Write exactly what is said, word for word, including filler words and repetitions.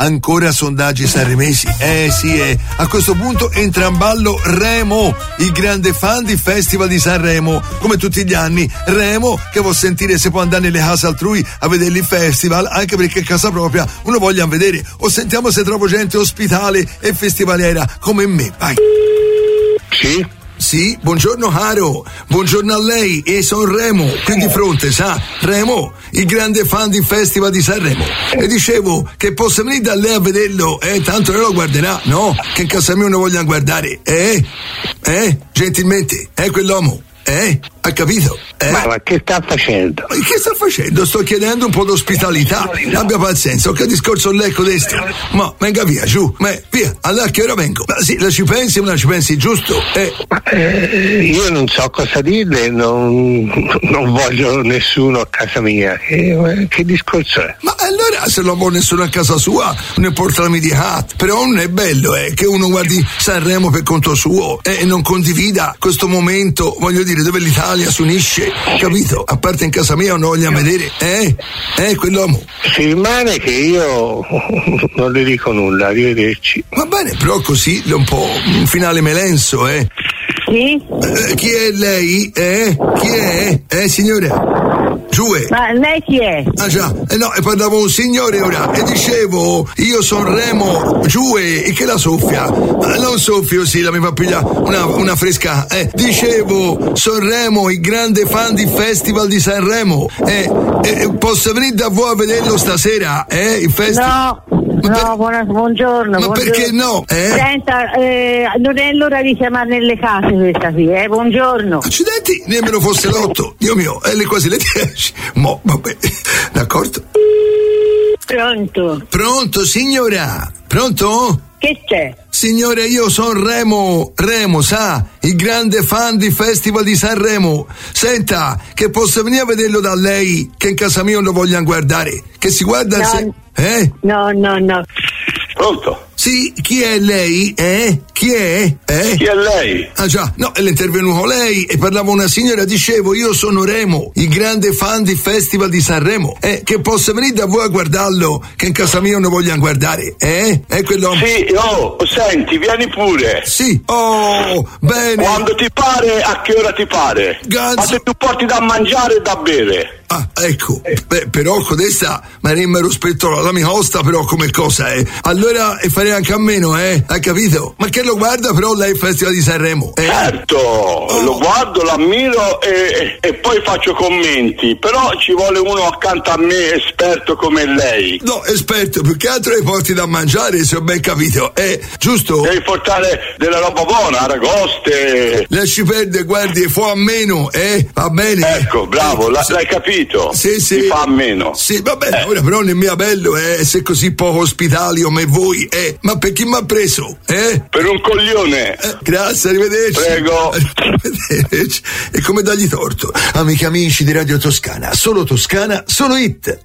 ancora sondaggi sanremesi. Eh sì, eh. A questo punto entra in ballo Remo, il grande fan di Festival di Sanremo. Come tutti gli anni, Remo che vuol sentire se può andare nelle case altrui a vedere il festival, anche perché a casa propria uno voglia vedere. O sentiamo se trovo gente ospitale e festivaliera come me. Vai. Sì? Sì, buongiorno caro, buongiorno a lei e son Remo, qui di fronte, sa, Remo, il grande fan di Festival di Sanremo. E dicevo che posso venire da lei a vederlo, eh, tanto lei lo guarderà, no? Che in casa mia non voglio guardare, eh? Eh? Gentilmente, eh, quell'uomo, eh? Ha capito? Eh? Ma, ma che sta facendo? Ma che sta facendo? Sto chiedendo un po' d'ospitalità. Abbia pazienza, che discorso lecco questo? Ma venga via, giù, ma via, allora che ora vengo? Ma sì, la ci pensi, ma la ci pensi, giusto? Eh. Ma, eh, io non so cosa dirle, non, non voglio nessuno a casa mia. Che, che discorso è? Ma allora se non vuole nessuno a casa sua, non importa la media, però non è bello, eh, che uno guardi Sanremo per conto suo eh, e non condivida questo momento, voglio dire, dove l'Italia si unisce, capito? A parte in casa mia non voglio vedere, eh? Eh, quell'uomo. Si rimane che io non le dico nulla, arrivederci. Va bene, però così è un po' un finale melenso, eh? Sì? Eh, chi è lei? Eh? Chi è? Eh, signora? Giù. Ma lei chi è? Ah già, eh no, e parlavo un signore ora, e dicevo, io sono Remo, giù e che la soffia? Ma non soffio, sì, la mi fa pigliare una, una fresca, eh, dicevo, sono Remo, il grande fan di Festival di Sanremo, eh, eh, posso venire da voi a vederlo stasera, eh, il festival? No. No, buona, buongiorno. Ma buongiorno. Perché no? Eh? Senta, eh, non è l'ora di chiamare nelle case questa qui, eh? Buongiorno. Accidenti, nemmeno fosse l'otto. Dio mio, è le quasi le dieci. Mo, vabbè, d'accordo. Pronto? Pronto, signora? Pronto? Che c'è? Signore, io sono Remo, Remo, sa, il grande fan di Festival di Sanremo. Senta, che posso venire a vederlo da lei, che in casa mia non lo vogliano guardare. Che si guarda no, se... Eh? No, no, no. Pronto? Sì, chi è lei? Eh? Chi è? Eh? Chi è lei? Ah già, no, è intervenuto lei e parlava una signora, dicevo, io sono Remo, il grande fan di Festival di Sanremo, eh, che posso venire da voi a guardarlo, che in casa mia non lo vogliono guardare, eh? È quello... Sì, oh, senti, vieni pure. Sì, oh, bene. Quando ti pare, a che ora ti pare? Ganzo. Ma se tu porti da mangiare e da bere. Ah, ecco, beh, però codesta ma rimmero rispetto alla mia costa, però come cosa, eh? Allora e farei anche a meno, eh? Hai capito? Ma che lo guarda però lei il Festival di Sanremo, eh? Certo, oh. Lo guardo, l'ammiro e, e poi faccio commenti, però ci vuole uno accanto a me esperto come lei. No, esperto, più che altro le porti da mangiare, se ho ben capito, eh? Giusto? Devi portare della roba buona, aragoste. Lasci perdere, guardi, fu a meno, eh? Va bene? Ecco, bravo, eh, la, sì. l'hai capito? Sì, sì. Si fa a meno. Sì, va bene, eh. ora però nel mio bello, eh, se così poco ospitali come voi, eh? Ma per chi mi ha preso, eh? Per un coglione. Eh, grazie, arrivederci. Prego. Arrivederci. E come dargli torto? Amici amici di Radio Toscana, solo Toscana, solo hit.